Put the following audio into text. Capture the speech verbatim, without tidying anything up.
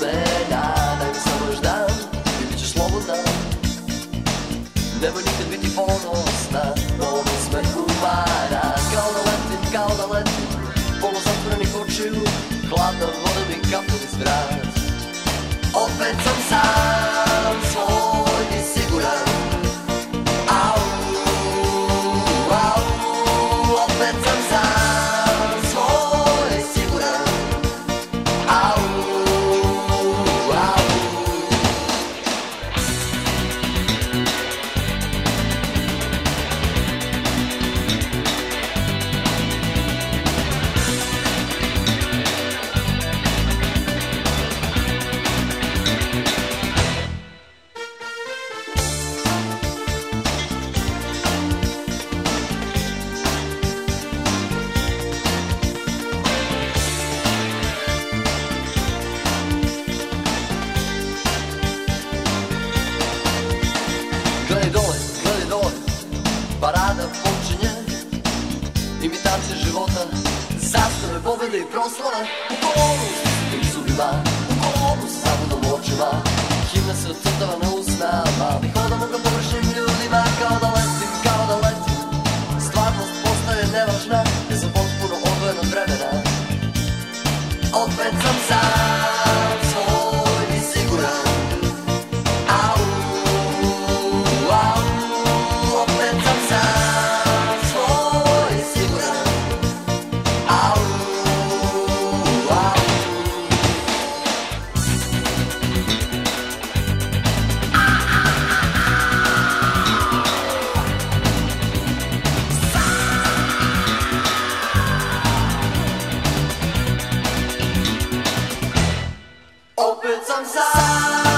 vremena. Daj mi samo još dan i bit ćeš slobodna. Nemoj nikad biti ponosna, novom smehu para. Kao da letim, kao da letim, poluzatvorenih očiju, hladna voda mi kapne iz vrat. Opet sam sam, svoj i siguran. Au, au, opet sam sam, svoj i siguran. Au, au. Gledaj dole, gledaj dole, parada počinje, imitacija života, zastave, pobjede i proslave. U kolu s tim zubima, u kolu s zavodom očima, himna se ocrtava na usnama. Mi hodamo ga površnim ljudima, kao da letim, kao da letim. Stvarnost postaje nevažna, jer sam potpuno odvojen od vremena. Opet sam sam, svoj i siguran. Au, au, opet sam sam, svoj i siguran. Au, au. Opet sam sam.